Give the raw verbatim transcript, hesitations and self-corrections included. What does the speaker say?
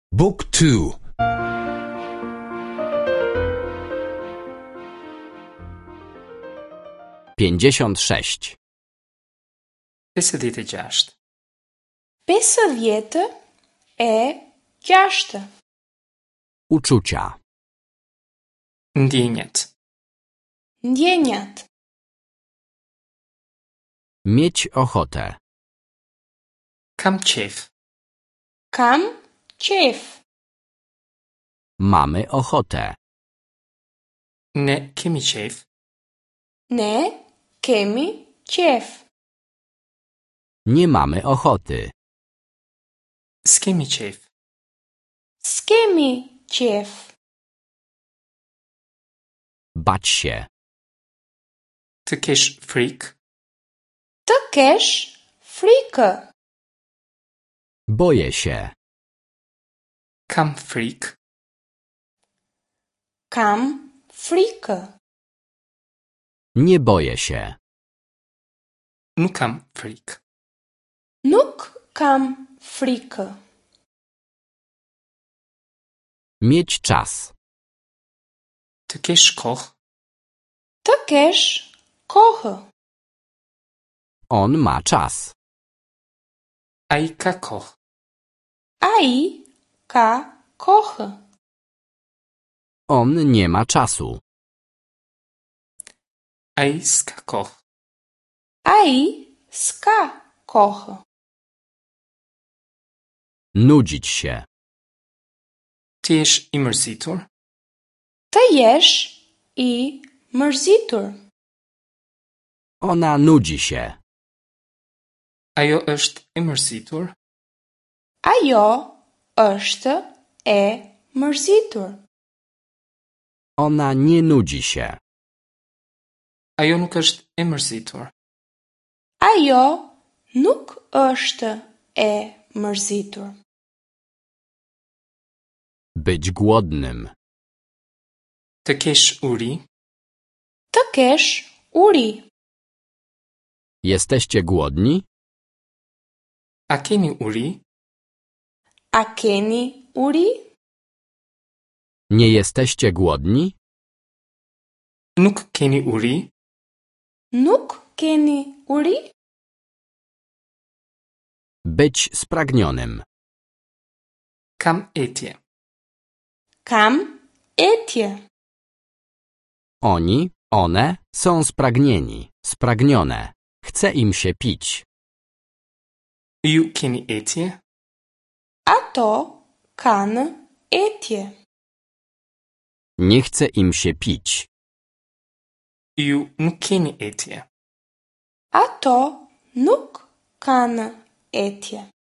Book two. Pięćdziesiąt sześć. pesëdhjetë e gjashtë. pesëdhjetë e gjashtë. Uczucia. Ndjenjat. Ndjenjat. Mieć ochotę. Kam qef. Kam qef. Mamy ochotę. Ne kemi qef. Ne kemi qef. Nie mamy ochoty. S'kemi qef. S'kemi qef. Bać się. Të kesh frikë. Të kesh frikë. Boję się. Kam frikë. Kam frikë. Nie boję się. Nuk kam frikë. Nuk kam frikë. Mieć czas. Të kesh kohë. Të kesh kohë. On ma czas. Ai ka kohë. Ai ka kohë. On nie ma czasu. Ai s'ka kohë. Ai s'ka kohë. Nudzić się. Të jesh i mërzitur. Të jesh i mërzitur. Ona nudzi się. Ajo është e mërzitur. Ajo është e mërzitur. Ona nie nudzi się. Ajo nuk është e mërzitur. Ajo nuk është e mërzitur. Być głodnym. Të kesh uri. Të kesh uri. Jesteście głodni? A keni uri? A keni uri? Nie jesteście głodni? Nuk keni uri? Nuk keni uri? Być spragnionym. Kam etje. Kam etje. Oni, one są spragnieni, spragnione. Chce im się pić. Ju keni etje? Ato kanë etje. Nie chce im się pić. Ju nuk keni etje. Ato nuk kanë etje.